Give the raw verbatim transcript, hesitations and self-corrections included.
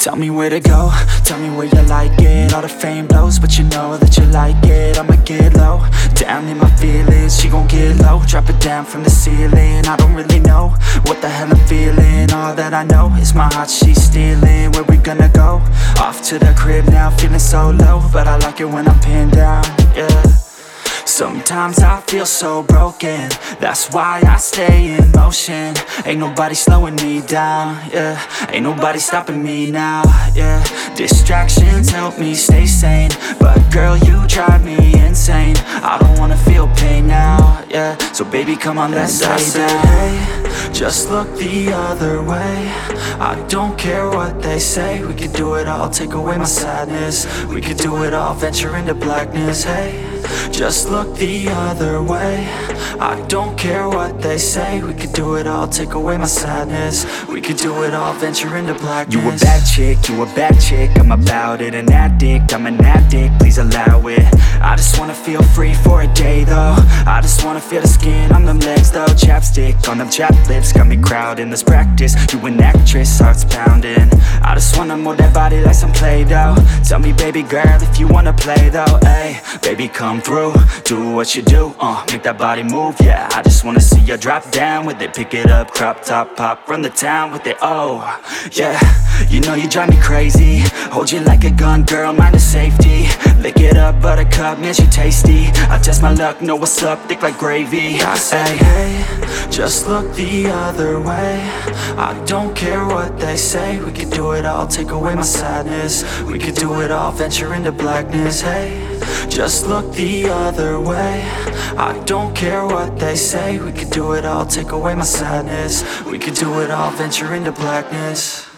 Tell me where to go, tell me where you like it. All the fame blows, but you know that you like it. I'ma get low, down in my feelings. She gon' get low, drop it down from the ceiling. I don't really know what the hell I'm feeling. All that I know is my heart she's stealing. Where we gonna go? Off to the crib now, feeling so low, but I like it when I'm pinned down, yeah. Sometimes I feel so broken, that's why I stay in motion. Ain't nobody slowing me down, yeah. Ain't nobody stopping me now, yeah. Distractions help me stay sane, but girl, you drive me insane. I don't wanna feel pain now, yeah. So baby, come on, let's stay down. Hey, just look the other way. I don't care what they say. We could do it all, take away my sadness. We could do it all, venture into blackness. Hey, just look the other way. I don't care what they say. We could do it all, take away my sadness. We could do it all, venture into blackness. You a bad chick, you a bad chick. I'm about it, an addict, I'm an addict. Please allow it. I just wanna feel free for a day though. I just wanna feel the skin on them legs though. Chapstick on them chapped lips, got me crowding. Let's practice, you an actress, heart's pounding. I just wanna move that body like some Play-Doh. Tell me baby girl if you wanna play though. Ay, baby come through, do what you do, uh, make that body move, yeah. I just wanna see you drop down with it, pick it up, crop top, pop, run the town with it, oh, yeah. You know you drive me crazy, hold you like a gun, girl, mind the safety. Lick it up, buttercup, man, she tasty. I test my luck, know what's up, thick like gravy. I say, hey, just look the other way. I don't care what they say. We could do it all, take away my sadness. We could do it all, venture into blackness. Hey, just look the other way. I don't care what they say. We could do it all, take away my sadness. We could do it all, venture into blackness.